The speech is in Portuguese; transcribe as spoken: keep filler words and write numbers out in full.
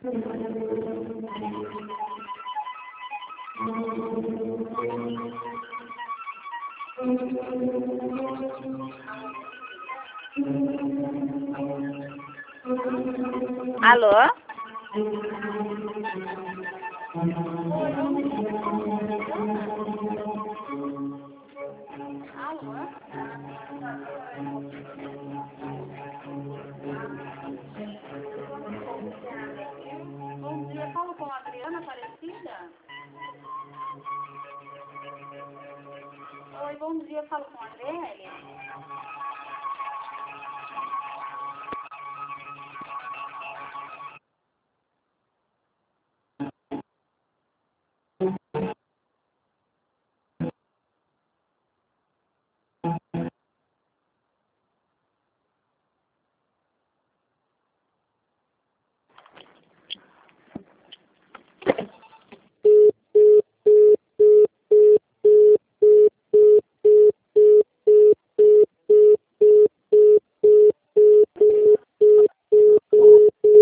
Alô? Bom dia, falo com a Adriana Aparecida? Oi, bom dia, falo com a Adélia?